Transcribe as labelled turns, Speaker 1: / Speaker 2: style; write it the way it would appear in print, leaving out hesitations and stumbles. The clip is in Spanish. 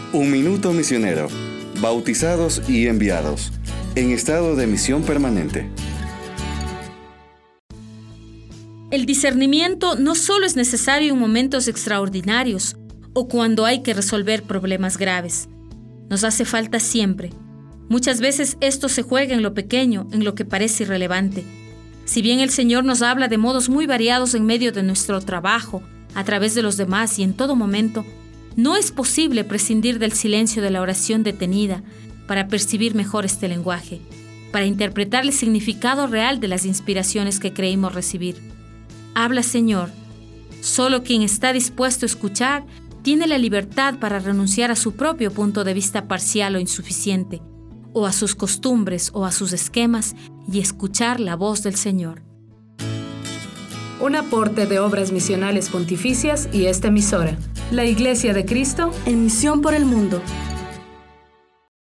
Speaker 1: Un minuto misionero. Bautizados y enviados. En estado de misión permanente.
Speaker 2: El discernimiento no solo es necesario en momentos extraordinarios o cuando hay que resolver problemas graves. Nos hace falta siempre. Muchas veces esto se juega en lo pequeño, en lo que parece irrelevante. Si bien el Señor nos habla de modos muy variados en medio de nuestro trabajo, a través de los demás y en todo momento, no es posible prescindir del silencio de la oración detenida para percibir mejor este lenguaje, para interpretar el significado real de las inspiraciones que creímos recibir. Habla, Señor. Solo quien está dispuesto a escuchar tiene la libertad para renunciar a su propio punto de vista parcial o insuficiente, o a sus costumbres o a sus esquemas, y escuchar la voz del Señor.
Speaker 3: Un aporte de Obras Misionales Pontificias y esta emisora, la Iglesia de Cristo,
Speaker 4: en misión por el mundo.